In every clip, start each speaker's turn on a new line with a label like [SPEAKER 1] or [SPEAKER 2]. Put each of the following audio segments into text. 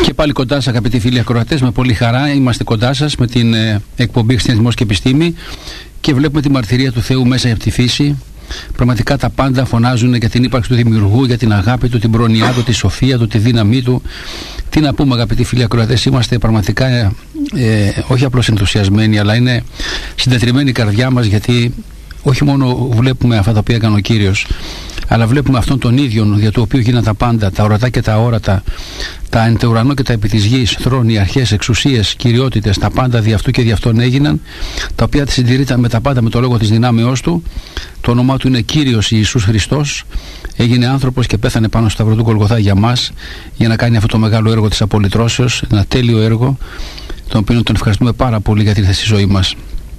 [SPEAKER 1] Και πάλι κοντά σας, αγαπητοί φίλοι ακροατές, με πολύ χαρά είμαστε κοντά σας με την εκπομπή Χριστιανισμός και Επιστήμη και βλέπουμε τη μαρτυρία του Θεού μέσα από τη φύση. Πραγματικά τα πάντα φωνάζουν για την ύπαρξη του Δημιουργού, για την αγάπη του, την προνοιά του, τη σοφία του, τη δύναμή του. Τι να πούμε, αγαπητοί φίλοι ακροατές, είμαστε πραγματικά όχι απλώς ενθουσιασμένοι, αλλά είναι συντετριμμένη η καρδιά μας, γιατί όχι μόνο βλέπουμε αυτά τα οποία έκανε ο Κύριος, αλλά βλέπουμε αυτόν τον ίδιο για το οποίο γίνανε τα πάντα, τα ορατά και τα αόρατα, τα εν τε ουρανό και τα επί της γης, θρόνοι, αρχές, εξουσίες, κυριότητες, τα πάντα δι' αυτού και δι' αυτόν έγιναν, τα οποία συντηρείται με τα πάντα με το λόγο της δυνάμεώς του. Το όνομά του είναι Κύριος Ιησούς Χριστός. Έγινε άνθρωπος και πέθανε πάνω στο σταυρό του Γολγοθά για μας, για να κάνει αυτό το μεγάλο έργο της απολυτρώσεως, ένα τέλειο έργο, τον οποίο τον ευχαριστούμε πάρα πολύ για την θέση ζωή μας.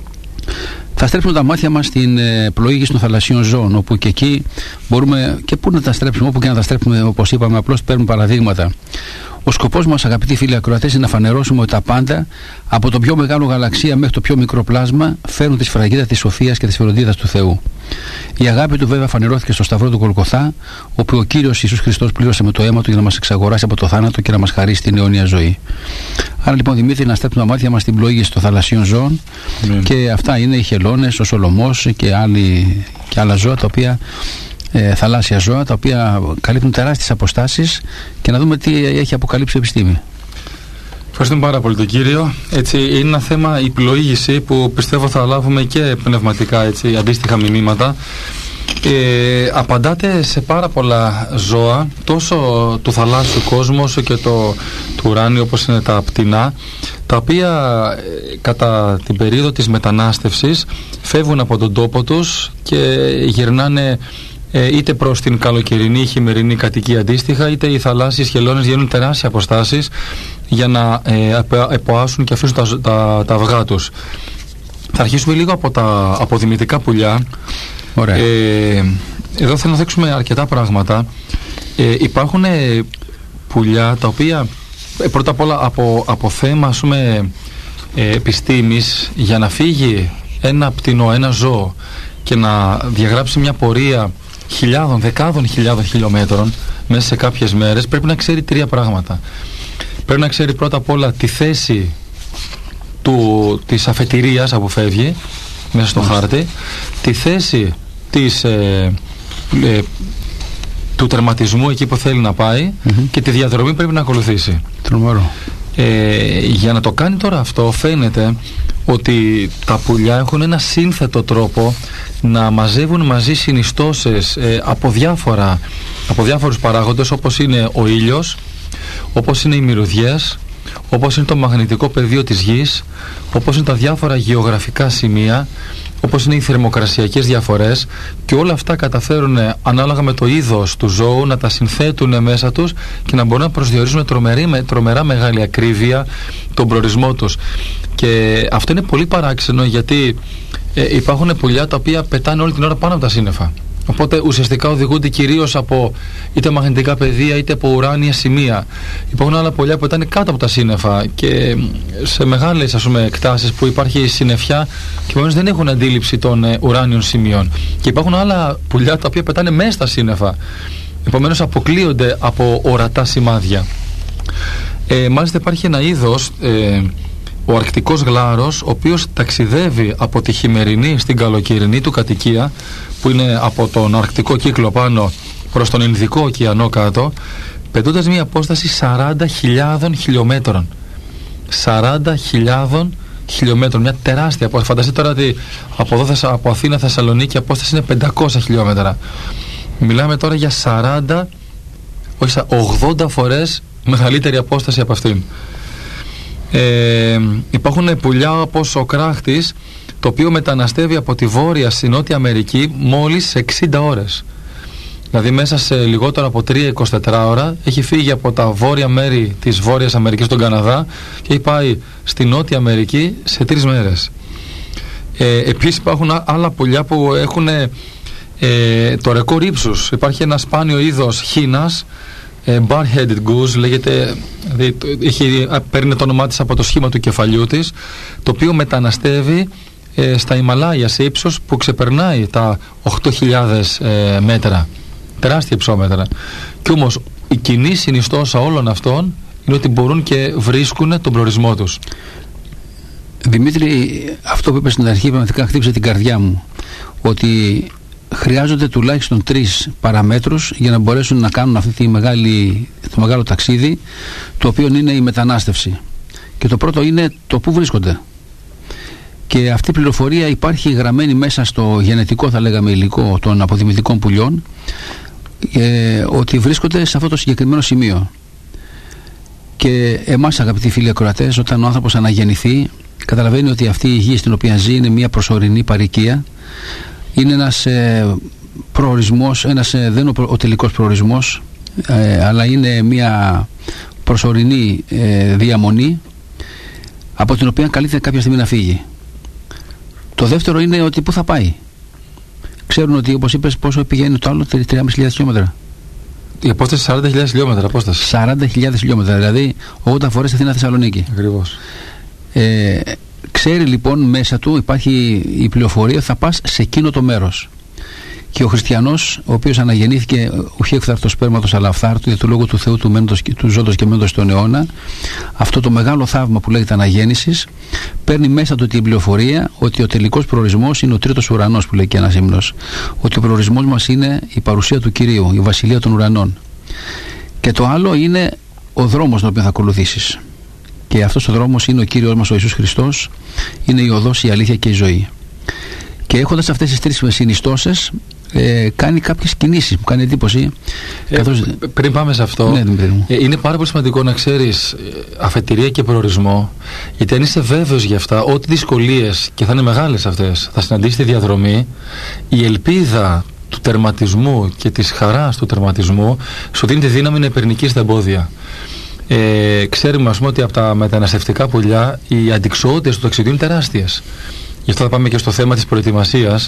[SPEAKER 1] Θα στρέψουμε τα μάτια μας στην πλοήγηση των θαλασσίων ζώων, όπου και εκεί μπορούμε και πού να τα στρέψουμε, όπου και να τα στρέψουμε, όπως είπαμε, απλώς παίρνουμε παραδείγματα. Ο σκοπός μας, αγαπητοί φίλοι ακροατές, είναι να φανερώσουμε ότι τα πάντα, από το πιο μεγάλο γαλαξία μέχρι το πιο μικρό πλάσμα, φέρνουν τη σφραγίδα της σοφίας και της φροντίδας του Θεού. Η αγάπη του, βέβαια, φανερώθηκε στο σταυρό του Γολγοθά, όπου ο Κύριος Ιησούς Χριστός πλήρωσε με το αίμα του για να μας εξαγοράσει από το θάνατο και να μας χαρίσει την αιώνια ζωή. Άρα λοιπόν, Δημήτρη, να στρέψουμε τα μάτια μας στην πλοήγηση των θαλασσίων ζώων. Και αυτά είναι οι χελώνες, ο Σολομός και άλλα ζώα, τα οποία. Θαλάσσια ζώα, τα οποία καλύπτουν τεράστιες αποστάσεις, και να δούμε τι έχει αποκαλύψει η επιστήμη.
[SPEAKER 2] Ευχαριστούμε πάρα πολύ τον Κύριο. Έτσι, είναι ένα θέμα, η πλοήγηση, που πιστεύω θα λάβουμε και πνευματικά αντίστοιχα μηνύματα. Απαντάτε σε πάρα πολλά ζώα, τόσο του θαλάσσιου κόσμου όσο και του ουράνιου, όπως είναι τα πτηνά, τα οποία κατά την περίοδο της μετανάστευσης φεύγουν από τον τόπο τους και γυρνάνε είτε προς την καλοκαιρινή ή χειμερινή κατοικία αντίστοιχα, είτε οι θαλάσσιες χελώνες γίνουν τεράστιες αποστάσεις για να εποάσουν και αφήσουν τα αυγά τους. Θα αρχίσουμε λίγο από τα αποδημητικά πουλιά.
[SPEAKER 1] Ωραία.
[SPEAKER 2] Εδώ θέλω να δείξουμε αρκετά πράγματα. Υπάρχουν πουλιά τα οποία πρώτα απ' όλα από θέμα, ας πούμε, επιστήμης, για να φύγει ένα πτηνό, ένα ζώο, και να διαγράψει μια πορεία χιλιάδων, δεκάδων χιλιάδων χιλιόμετρων μέσα σε κάποιες μέρες, πρέπει να ξέρει τρία πράγματα. Πρέπει να ξέρει πρώτα απ' όλα τη θέση της αφετηρίας που φεύγει μέσα στο χάρτη, τη θέση του τερματισμού εκεί που θέλει να πάει, και τη διαδρομή πρέπει να ακολουθήσει.
[SPEAKER 1] Τρομερό.
[SPEAKER 2] Για να το κάνει τώρα αυτό, φαίνεται ότι τα πουλιά έχουν ένα σύνθετο τρόπο να μαζεύουν μαζί συνιστώσεις από διάφορους παράγοντες, όπως είναι ο ήλιος, όπως είναι οι μυρωδιές, όπως είναι το μαγνητικό πεδίο της γης, όπως είναι τα διάφορα γεωγραφικά σημεία, όπως είναι οι θερμοκρασιακές διαφορές, και όλα αυτά καταφέρουν ανάλογα με το είδος του ζώου να τα συνθέτουν μέσα τους και να μπορούν να προσδιορίζουν τρομερά μεγάλη ακρίβεια τον προορισμό τους. Και αυτό είναι πολύ παράξενο, γιατί υπάρχουν πουλιά τα οποία πετάνε όλη την ώρα πάνω από τα σύννεφα. Οπότε ουσιαστικά οδηγούνται κυρίως από είτε μαγνητικά πεδία είτε από ουράνια σημεία. Υπάρχουν άλλα πουλιά που πετάνε κάτω από τα σύννεφα και σε μεγάλες, ας πούμε, εκτάσεις που υπάρχει συννεφιά, και επομένως δεν έχουν αντίληψη των ουράνιων σημείων. Και υπάρχουν άλλα πουλιά τα οποία πετάνε μέσα στα σύννεφα, επομένως αποκλείονται από ορατά σημάδια. Μάλιστα υπάρχει ένα είδος, ο αρκτικός γλάρος, ο οποίος ταξιδεύει από τη χειμερινή στην καλοκαιρινή του κατοικία, που είναι από τον αρκτικό κύκλο πάνω προς τον Ινδικό ωκεανό κάτω, πετώντας μια απόσταση 40.000 χιλιόμετρων. 40.000 χιλιόμετρων, μια τεράστια απόσταση. Φανταστείτε τώρα ότι από Αθήνα Θεσσαλονίκη η απόσταση είναι 500 χιλιόμετρα. Μιλάμε τώρα για 80 φορές μεγαλύτερη απόσταση από αυτήν. Υπάρχουν πουλιά όπως ο κράχτης, το οποίο μεταναστεύει από τη Βόρεια στη Νότια Αμερική μόλις σε 60 ώρες. Δηλαδή μέσα σε λιγότερο από 3-24 ώρα έχει φύγει από τα βόρεια μέρη της Βόρειας Αμερικής, στον Καναδά, και έχει πάει στη Νότια Αμερική σε 3 μέρες. Επίσης υπάρχουν άλλα πουλιά που έχουν το ρεκόρ ύψους. Υπάρχει ένα σπάνιο είδος χήνας, Bar-headed goose λέγεται, παίρνει το όνομά της από το σχήμα του κεφαλιού της, το οποίο μεταναστεύει στα Ιμαλάια σε ύψος που ξεπερνάει τα 8.000 μέτρα, τεράστια υψόμετρα. Και όμως η κοινή συνιστόσα όλων αυτών είναι ότι μπορούν και βρίσκουν τον προορισμό τους.
[SPEAKER 1] Δημήτρη, αυτό που είπες στην αρχή πραγματικά χτύπησε την καρδιά μου, ότι χρειάζονται τουλάχιστον 3 παραμέτρους για να μπορέσουν να κάνουν το μεγάλο ταξίδι, το οποίο είναι η μετανάστευση. Και το πρώτο είναι το που βρίσκονται. Και αυτή η πληροφορία υπάρχει γραμμένη μέσα στο γενετικό, θα λέγαμε, υλικό των αποδημητικών πουλιών, ότι βρίσκονται σε αυτό το συγκεκριμένο σημείο. Και εμάς, αγαπητοί φίλοι ακροατές, όταν ο άνθρωπος αναγεννηθεί, καταλαβαίνει ότι αυτή η γη στην οποία ζει είναι μια προσωρινή παροικία. Είναι ένας προορισμός, δεν είναι ο τελικός προορισμός, αλλά είναι μια προσωρινή διαμονή, από την οποία καλείται κάποια στιγμή να φύγει. Το δεύτερο είναι ότι πού θα πάει. Ξέρουν ότι, όπως είπες, πόσο πηγαίνει το άλλο, 3.500 χιλιόμετρα.
[SPEAKER 2] Η απόσταση 40.000 χιλιόμετρα.
[SPEAKER 1] 40.000 χιλιόμετρα, δηλαδή 80 φορές Αθήνα-Θεσσαλονίκη.
[SPEAKER 2] Ακριβώς.
[SPEAKER 1] Ξέρει λοιπόν μέσα του, υπάρχει η πληροφορία, θα πας σε εκείνο το μέρος. Και ο χριστιανός, ο οποίος αναγεννήθηκε ουχή εκφθάρτο σπέρματος αλλά αυθάρτου, για το λόγο του Θεού του ζώντος και μένοντος στον αιώνα, αυτό το μεγάλο θαύμα που λέγεται αναγέννησης, παίρνει μέσα του την πληροφορία ότι ο τελικός προορισμός είναι ο τρίτος ουρανός, που λέει και ένας ύμνος. Ότι ο προορισμός μας είναι η παρουσία του Κυρίου, η βασιλεία των ουρανών. Και το άλλο είναι ο δρόμος τον οποίο θα ακολουθήσεις. Και αυτός ο δρόμος είναι ο Κύριος μας ο Ιησούς Χριστός, είναι η οδός, η αλήθεια και η ζωή. Και έχοντας αυτές τις 3 συνιστώσεις, κάνει κάποιες κινήσεις, μου κάνει εντύπωση.
[SPEAKER 2] Πριν πάμε σε αυτό, είναι πάρα πολύ σημαντικό να ξέρεις αφετηρία και προορισμό, γιατί αν είσαι βέβαιος για αυτά, ό,τι δυσκολίες, και θα είναι μεγάλες αυτές, θα συναντήσεις τη διαδρομή, η ελπίδα του τερματισμού και της χαράς του τερματισμού σου δίνει τη δύναμη να υπερνικείς τα εμπόδια. Ξέρουμε, ας πούμε, ότι από τα μεταναστευτικά πουλιά οι αντιξοότητες του ταξιδιού είναι τεράστιες. Γι' αυτό θα πάμε και στο θέμα της προετοιμασίας.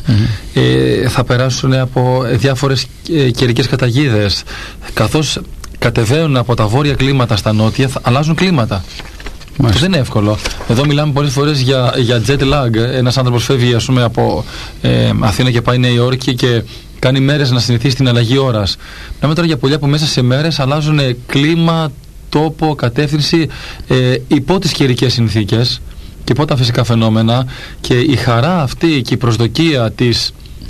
[SPEAKER 2] Θα περάσουν από διάφορες καιρικές καταγίδες. Καθώς κατεβαίνουν από τα βόρεια κλίματα στα νότια, αλλάζουν κλίματα. Αυτό δεν είναι εύκολο. Εδώ μιλάμε πολλές φορές για jet lag. Ένας άνθρωπος φεύγει, ας πούμε, από Αθήνα και πάει Νέα Υόρκη και κάνει μέρες να συνηθίσει την αλλαγή ώρας. Μιλάμε τώρα για πουλιά που μέσα σε μέρες αλλάζουν κλίμα, τόπο, κατεύθυνση, υπό τις καιρικές συνθήκες και υπό τα φυσικά φαινόμενα, και η χαρά αυτή και η προσδοκία της,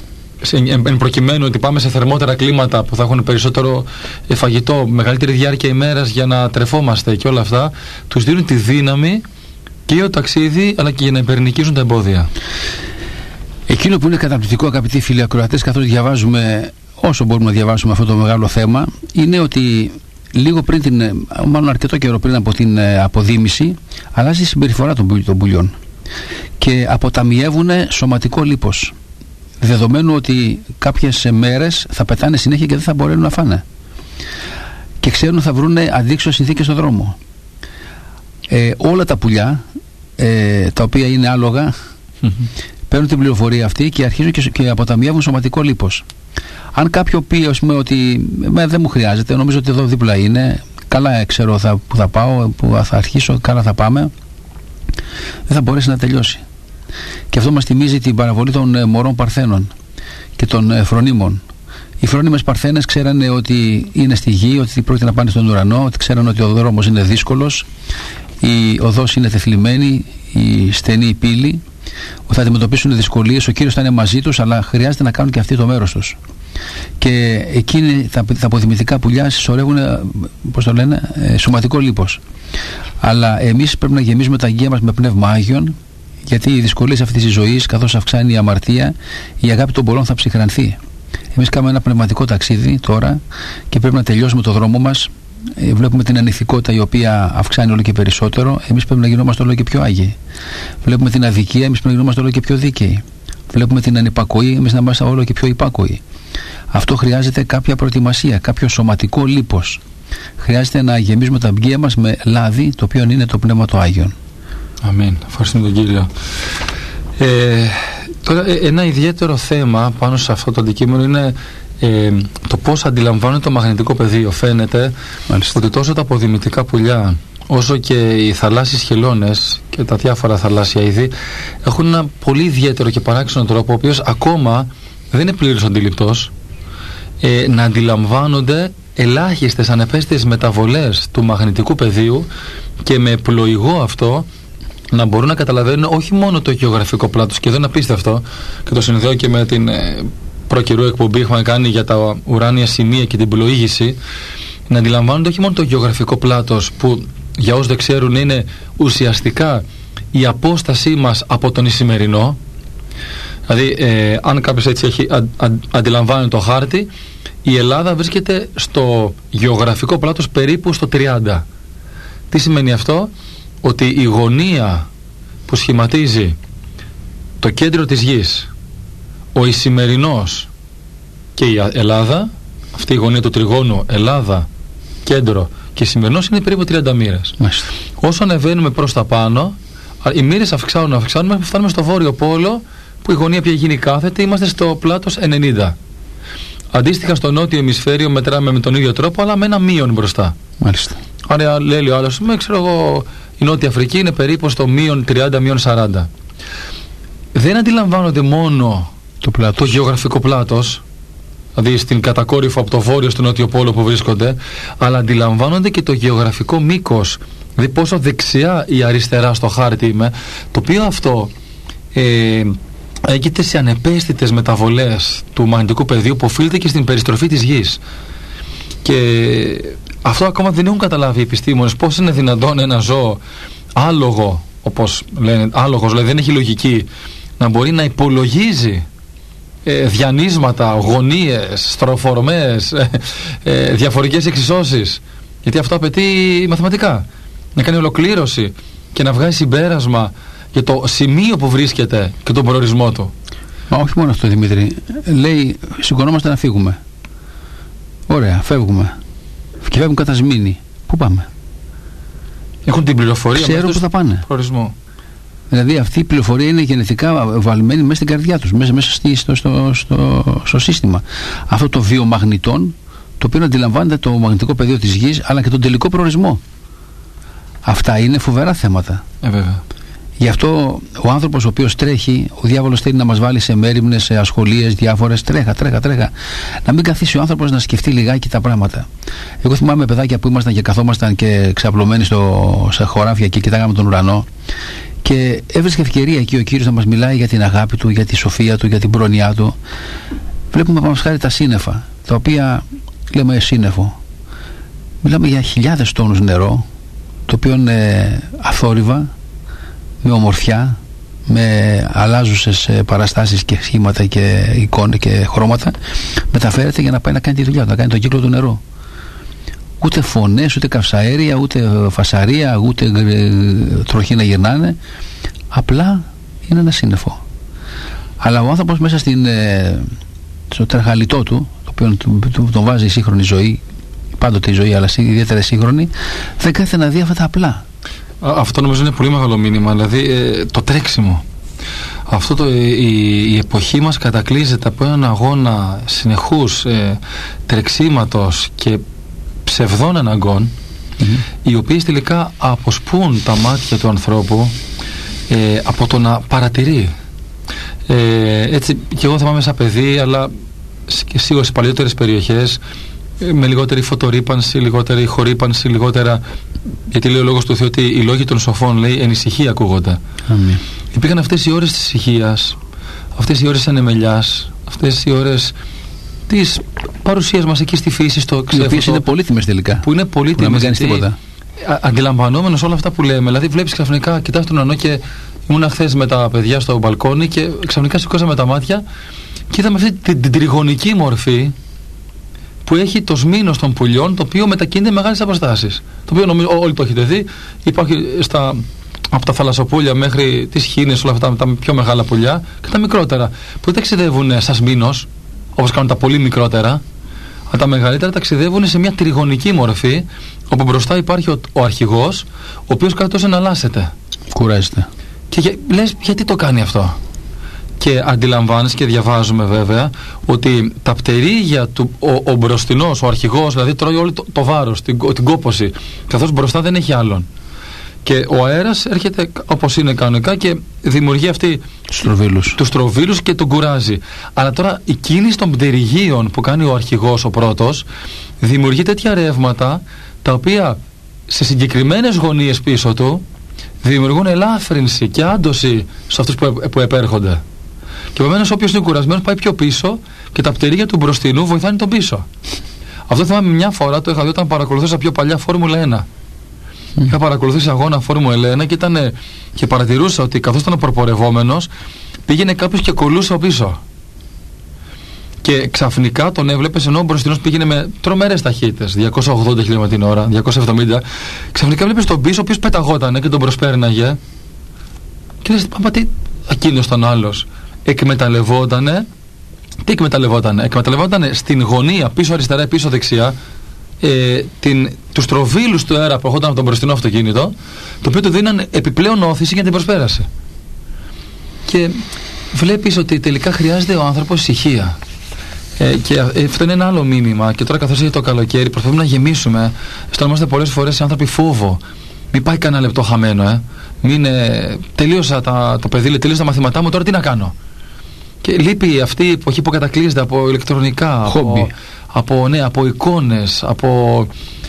[SPEAKER 2] εν προκειμένου ότι πάμε σε θερμότερα κλίματα που θα έχουν περισσότερο φαγητό, μεγαλύτερη διάρκεια ημέρας για να τρεφόμαστε και όλα αυτά, τους δίνουν τη δύναμη και για το ταξίδι αλλά και για να υπερνικίζουν τα εμπόδια.
[SPEAKER 1] Εκείνο που είναι καταπληκτικό, αγαπητοί φίλοι ακροατές, καθώς διαβάζουμε όσο μπορούμε να διαβάσουμε αυτό το μεγάλο θέμα, είναι ότι λίγο πριν μάλλον αρκετό καιρό πριν από την αποδήμηση, αλλάζει η συμπεριφορά των πουλιών και αποταμιεύουν σωματικό λίπος, δεδομένου ότι κάποιες μέρες θα πετάνε συνέχεια και δεν θα μπορέσουν να φάνε και ξέρουν θα βρουν αντίξωες συνθήκες στον δρόμο. Όλα τα πουλιά, τα οποία είναι άλογα, παίρνουν την πληροφορία αυτή και αρχίζουν και αποταμιεύουν σωματικό λίπος. Αν κάποιο πει, ας πούμε, ότι δεν μου χρειάζεται, νομίζω ότι εδώ δίπλα είναι, καλά ξέρω που θα πάω, που θα αρχίσω, καλά θα πάμε, δεν θα μπορέσει να τελειώσει. Και αυτό μας θυμίζει την παραβολή των μωρών παρθένων και των φρονίμων. Οι φρόνιμες παρθένες ξέρανε ότι είναι στη γη, ότι πρόκειται να πάνε στον ουρανό, ότι ξέρανε ότι ο δρόμος είναι δύσκολος, η οδός είναι τεθλιμμένη, η στενή η πύλη, ότι θα αντιμετωπίσουν δυσκολίες, ο Κύριος θα είναι μαζί τους, αλλά χρειάζεται να κάνουν και αυτοί το μέρος τους. Και εκείνοι τα αποδημητικά πουλιά συσσωρεύουν, πώς το λένε, σωματικό λίπος. Αλλά εμείς πρέπει να γεμίζουμε τα αγκία μας με πνεύμα Άγιον, γιατί οι δυσκολίες αυτής της ζωής, καθώς αυξάνει η αμαρτία, η αγάπη των πολλών θα ψυχρανθεί. Εμείς κάνουμε ένα πνευματικό ταξίδι τώρα και πρέπει να τελειώσουμε το δρόμο μας. Βλέπουμε την ανηθικότητα η οποία αυξάνει όλο και περισσότερο. Εμείς πρέπει να γινόμαστε όλο και πιο άγιοι. Βλέπουμε την αδικία, εμείς πρέπει να γινόμαστε όλο και πιο δίκαιοι. Βλέπουμε την ανυπακοή, εμείς να είμαστε όλο και πιο υπάκοοι. Αυτό χρειάζεται κάποια προετοιμασία, κάποιο σωματικό λίπος. Χρειάζεται να γεμίζουμε τα αγκία μας με λάδι, το οποίο είναι το πνεύμα του Άγιον.
[SPEAKER 2] Αμήν. Ευχαριστούμε τον Κύριο. Τώρα ένα ιδιαίτερο θέμα πάνω σε αυτό το αντικείμενο είναι το πώς αντιλαμβάνεται το μαγνητικό πεδίο. Φαίνεται ότι τόσο τα αποδημητικά πουλιά όσο και οι θαλάσσιες χελώνες και τα διάφορα θαλάσσια είδη έχουν ένα πολύ ιδιαίτερο και παράξενο τρόπο, ο οποίος ακόμα δεν είναι πλήρως αντιληπτός, να αντιλαμβάνονται ελάχιστες ανεπαίσθητες μεταβολές του μαγνητικού πεδίου και με πλοηγό αυτό να μπορούν να καταλαβαίνουν όχι μόνο το γεωγραφικό πλάτος, και εδώ είναι απίστευτο και το συνδέω και με την προκαιρού εκπομπή έχουμε κάνει για τα ουράνια σημεία και την πλοήγηση, να αντιλαμβάνονται όχι μόνο το γεωγραφικό πλάτος που για όσους δεν ξέρουν είναι ουσιαστικά η απόστασή μας από τον Ισημερινό. Δηλαδή αν κάποιος έτσι αντιλαμβάνει το χάρτη, η Ελλάδα βρίσκεται στο γεωγραφικό πλάτος περίπου στο 30. Τι σημαίνει αυτό? Ότι η γωνία που σχηματίζει το κέντρο της γης, ο Ισημερινός και η Ελλάδα, αυτή η γωνία του τριγώνου Ελλάδα, κέντρο και Ισημερινός, είναι περίπου 30 μοίρες. Όσο ανεβαίνουμε προς τα πάνω, οι μοίρες αυξάνουν, φτάνουμε στο βόρειο πόλο, που η γωνία πια γίνει κάθετη, είμαστε στο πλάτος 90. Αντίστοιχα στο νότιο ημισφαίριο μετράμε με τον ίδιο τρόπο, αλλά με ένα μείον μπροστά.
[SPEAKER 1] Μάλιστα.
[SPEAKER 2] Άρα λέει ο άλλος, ξέρω εγώ, η Νότια Αφρική είναι περίπου στο μείον 30, μείον 40. Δεν αντιλαμβάνονται μόνο το γεωγραφικό πλάτος, δηλαδή στην κατακόρυφο από το βόρειο στο νότιο πόλο που βρίσκονται, αλλά αντιλαμβάνονται και το γεωγραφικό μήκος, δηλαδή πόσο δεξιά ή αριστερά στο χάρτη είμαι, το οποίο αυτό έγινε σε ανεπαίσθητες μεταβολές του μαγνητικού πεδίου που οφείλεται και στην περιστροφή της γης. Και αυτό ακόμα δεν έχουν καταλάβει οι επιστήμονες, πώς είναι δυνατόν ένα ζώο άλογο, όπως λένε, άλογος δηλαδή δεν έχει λογική, να μπορεί να υπολογίζει διανύσματα, γωνίες, στροφορμές, διαφορικές εξισώσεις, γιατί αυτό απαιτεί μαθηματικά, να κάνει ολοκλήρωση και να βγάζει συμπέρασμα για το σημείο που βρίσκεται και τον προορισμό του.
[SPEAKER 1] Μα όχι μόνο αυτό, Δημήτρη. Λέει, σηκωνόμαστε να φύγουμε. Ωραία, φεύγουμε. Και φεύγουν κατά σμήνη. Πού πάμε?
[SPEAKER 2] Έχουν την πληροφορία.
[SPEAKER 1] Ξέρουν πού θα πάνε.
[SPEAKER 2] Προορισμό.
[SPEAKER 1] Δηλαδή αυτή η πληροφορία είναι γενετικά βαλμένη μέσα στην καρδιά τους, μέσα στο σύστημα. Αυτό το βιομαγνητόν, το οποίο αντιλαμβάνεται το μαγνητικό πεδίο της γης, αλλά και τον τελικό προορισμό. Αυτά είναι φοβερά θέματα.
[SPEAKER 2] Βέβαια.
[SPEAKER 1] Γι' αυτό ο άνθρωπος ο οποίος τρέχει, ο διάβολος θέλει να μας βάλει σε μέριμνες, σε ασχολίες διάφορες. Τρέχα. Να μην καθίσει ο άνθρωπος να σκεφτεί λιγάκι τα πράγματα. Εγώ θυμάμαι παιδάκια που ήμασταν και καθόμασταν και ξαπλωμένοι σε χωράφια και κοιτάγαμε τον ουρανό. Και έβρισκε ευκαιρία εκεί ο Κύριος να μας μιλάει για την αγάπη του, για τη σοφία του, για την πρόνοιά του. Βλέπουμε πάνω χάρη τα σύννεφα, τα οποία λέμε σύννεφο. Μιλάμε για χιλιάδες τόνους νερό, το οποίο είναι αθόρυβα, με ομορφιά, με αλλάζουσες παραστάσεις και σχήματα και εικόνες και χρώματα, μεταφέρεται για να πάει να κάνει τη δουλειά του, να κάνει τον κύκλο του νερού. Ούτε φωνές, ούτε καυσαέρια, ούτε φασαρία, ούτε τροχή να γυρνάνε. Απλά είναι ένα σύννεφο. Αλλά ο άνθρωπος μέσα στο τραχαλιτό του, το οποίο τον βάζει η σύγχρονη ζωή, πάντοτε η ζωή, αλλά ιδιαίτερα σύγχρονη, δεν κάθεται να δει αυτά τα απλά.
[SPEAKER 2] Αυτό νομίζω είναι πολύ μεγάλο μήνυμα, δηλαδή το τρέξιμο. Η εποχή μας κατακλείζεται από έναν αγώνα συνεχούς τρεξίματος και ψευδών αναγκών, οι οποίες τελικά αποσπούν τα μάτια του ανθρώπου από το να παρατηρεί. Έτσι και εγώ θυμάμαι σαν παιδί, αλλά και σίγουρα σε παλιότερες περιοχές, με λιγότερη φωτορύπανση, λιγότερη χορύπανση, λιγότερα, γιατί λέει ο λόγος του Θεού ότι οι λόγοι των σοφών, λέει, εν ησυχία ακούγονται. Αμήν. Υπήρχαν αυτές οι ώρες της ησυχίας, αυτές οι ώρες της ανεμελιάς, αυτές οι ώρες της παρουσίας μας εκεί στη φύση, στο ξέφωτο. Οι οποίες είναι πολύτιμες τελικά. Που είναι πολύτιμες.
[SPEAKER 1] Να μην κάνεις τίποτα.
[SPEAKER 2] Αντιλαμβανόμενος όλα αυτά που λέμε. Δηλαδή, βλέπεις ξαφνικά, κοιτάς τον ουρανό, και ήμουν χθες με τα παιδιά στο μπαλκόνι και ξαφνικά σηκώσαμε τα μάτια και είδαμε αυτή την τριγωνική μορφή που έχει το σμήνος των πουλιών, το οποίο μετακινείται μεγάλες αποστάσεις. Το οποίο νομίζω όλοι το έχετε δει. Υπάρχει από τα θαλασσοπούλια μέχρι τις χήνες, όλα αυτά τα πιο μεγάλα πουλιά και τα μικρότερα, που δεν ταξιδεύουν σαν σμήνος, όπως κάνουν τα πολύ μικρότερα, αλλά τα μεγαλύτερα ταξιδεύουν σε μια τριγωνική μορφή, όπου μπροστά υπάρχει ο αρχηγός, ο οποίος κάθε τόσο εναλλάσσεται.
[SPEAKER 1] Κουράζεται.
[SPEAKER 2] Και λες, γιατί το κάνει αυτό? Και αντιλαμβάνεσαι και διαβάζουμε βέβαια ότι τα πτερίγια του, ο μπροστινός, ο αρχηγός, δηλαδή τρώει όλο το βάρος, την κόπωση, καθώς μπροστά δεν έχει άλλον. Και ο αέρας έρχεται όπως είναι κανονικά και δημιουργεί αυτή τους στροβίλους και τον κουράζει. Αλλά τώρα η κίνηση των πτερυγίων που κάνει ο αρχηγός, ο πρώτος, δημιουργεί τέτοια ρεύματα τα οποία σε συγκεκριμένες γωνίες πίσω του δημιουργούν ελάφρυνση και άντωση σε αυτούς που επέρχονται. Και επομένως όποιος είναι κουρασμένος πάει πιο πίσω και τα πτερύγια του μπροστινού βοηθάνε τον πίσω. Αυτό θυμάμαι μια φορά, το είχα δει όταν παρακολουθούσα πιο παλιά Φόρμουλα 1. Είχα παρακολουθήσει αγώνα Φόρμουλα 1 και παρατηρούσα ότι καθώς ήταν ο προπορευόμενος πήγαινε κάποιος και κολλούσε από πίσω. Και ξαφνικά τον έβλεπες ενώ ο μπροστινός πήγαινε με τρομερές ταχύτητες, 280 χιλιόμετρα την ώρα, 270. Ξαφνικά βλέπεις τον πίσω ο οποίος πεταγότανε και τον προσπέρναγε. Και λες, τι εκείνος τον άλλος. Εκμεταλλευότανε. Τι εκμεταλλευότανε? Εκμεταλλευότανε στην γωνία πίσω αριστερά ή πίσω δεξιά τους τροβίλους του αέρα που ερχόταν από τον μπροστινό αυτοκίνητο, το οποίο του δίναν επιπλέον όθηση για την προσπέραση. Και βλέπεις ότι τελικά χρειάζεται ο άνθρωπος ησυχία. Και αυτό είναι ένα άλλο μήνυμα. Και τώρα, καθώς είναι το καλοκαίρι, προσπαθούμε να γεμίσουμε. Αισθανόμαστε πολλές φορές οι άνθρωποι φόβο. Μην πάει κανένα λεπτό χαμένο. Τελείωσα το παιδί, τελείωσα τα μαθήματά μου, τώρα τι να κάνω? Και λείπει αυτή η εποχή που κατακλείζεται από ηλεκτρονικά, από εικόνες, από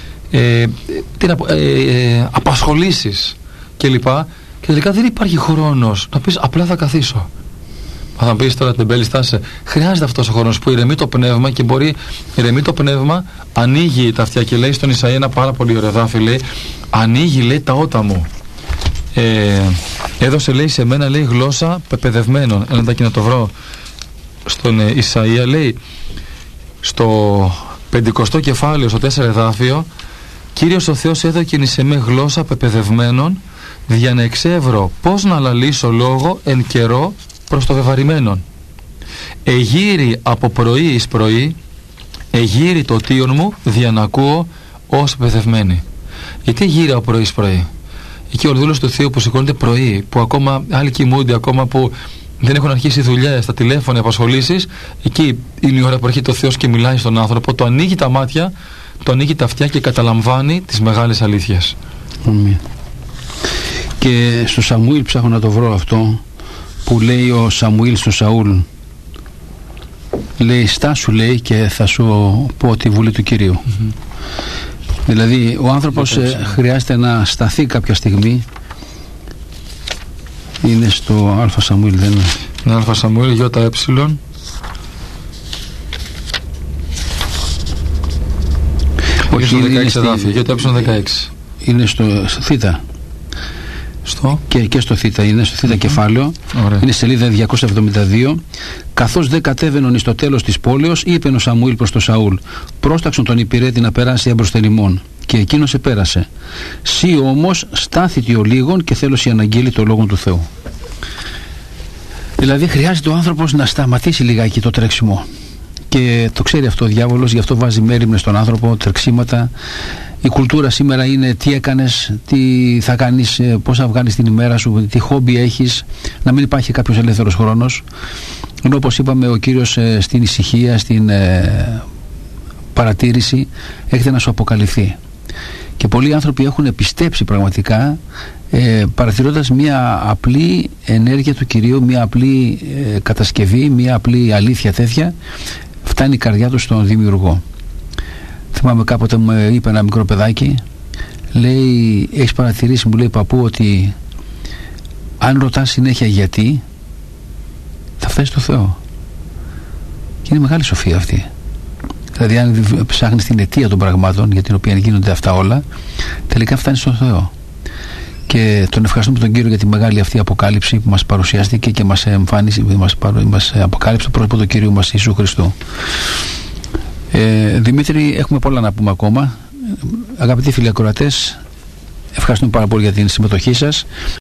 [SPEAKER 2] απασχολήσεις κλπ. Και τελικά δεν υπάρχει χρόνος να πεις απλά θα καθίσω. Θα πεις τώρα την μπέλη στάση. Χρειάζεται αυτός ο χρόνος που ηρεμεί το πνεύμα και ηρεμεί το πνεύμα, ανοίγει τα αυτιά και λέει στον Ισαΐα ένα πάρα πολύ ωραίο εδάφιο, λέει, ανοίγει, λέει, τα ότα μου. Έδωσε, λέει, σε μένα, λέει, γλώσσα πεπαιδευμένων. Ένα τάκι να το βρω στον Ισαΐα, λέει, στο 50ο κεφάλαιο, στο 4 εδάφιο, Κύριος ο Θεός έδωκεν σε με γλώσσα πεπαιδευμένων, για να εξεύρω πώς να λαλήσω λόγο εν καιρό προς το βεβαρημένον. Εγύρι από πρωί εις πρωί, εγύρι το τίον μου, δια να ακούω ως πεπαιδευμένη. Γιατί γύρι από πρωί εις πρωί? Εκεί ο δούλος του Θεού που σηκώνεται πρωί, που ακόμα άλλοι κοιμούνται, ακόμα που δεν έχουν αρχίσει δουλειές, τα τηλέφωνα, απασχολήσεις, εκεί είναι η ώρα που έρχεται ο Θεός και μιλάει στον άνθρωπο, το ανοίγει τα μάτια, το ανοίγει τα αυτιά και καταλαμβάνει τις μεγάλες αλήθειες.
[SPEAKER 1] Και στο Σαμουήλ ψάχνω να το βρω αυτό που λέει ο Σαμουήλ στο Σαούλ, λέει, στάσου, λέει, και θα σου πω τη βουλή του Κυρίου. Δηλαδή ο άνθρωπος χρειάζεται να σταθεί κάποια στιγμή. Είναι στο Α Σαμουήλ, δεν είναι?
[SPEAKER 2] Α Σαμουήλ, ΙΕ. Όχι, είναι στο 16 ΙΕ.
[SPEAKER 1] Είναι στο Θ. Και στο Θ είναι, στο Θ κεφάλαιο. Ωραία. Είναι σελίδα 272. Καθώς δεν κατέβαινον εις το τέλος της πόλεως, είπε ο Σαμουήλ προς τον Σαούλ, πρόσταξον τον υπηρέτη να περάσει έμπροσθεν ημών. Και εκείνος επέρασε. Σύ όμως στάθητη ο λίγον και θέλωση αναγγείλει το λόγο του Θεού. Δηλαδή χρειάζεται ο άνθρωπος να σταματήσει λιγάκι το τρέξιμο. Και το ξέρει αυτό ο διάβολος, γι' αυτό βάζει μέριμνες στον άνθρωπο, τρεξίματα. Η κουλτούρα σήμερα είναι τι έκανες, τι θα κάνεις, πώς θα βγάλεις την ημέρα σου, τι χόμπι έχεις, να μην υπάρχει κάποιος ελεύθερος χρόνος. Ενώ όπως είπαμε, ο Κύριος στην ησυχία, στην παρατήρηση έχετε να σου αποκαλυφθεί. Και πολλοί άνθρωποι έχουν πιστέψει πραγματικά, παρατηρώντας μια απλή ενέργεια του Κυρίου, μια απλή κατασκευή, μια απλή αλήθεια τέτοια, φτάνει η καρδιά του στον Δημιουργό. Θυμάμαι κάποτε μου είπε ένα μικρό παιδάκι, λέει, έχεις παρατηρήσει, μου λέει, παππού, ότι αν ρωτάς συνέχεια γιατί, θα φτάσεις στο Θεό. Και είναι μεγάλη σοφία αυτή. Δηλαδή αν ψάχνεις την αιτία των πραγμάτων για την οποία γίνονται αυτά όλα, τελικά φτάνεις στον Θεό. Και τον ευχαριστούμε τον Κύριο για τη μεγάλη αυτή αποκάλυψη που μας παρουσιάστηκε και μας εμφάνισε, μας αποκάλυψε το πρόσωπο του Κυρίου μας Ιησού Χριστού. Δημήτρη, έχουμε πολλά να πούμε ακόμα. Αγαπητοί φίλοι ακροατές, ευχαριστούμε πάρα πολύ για την συμμετοχή σας.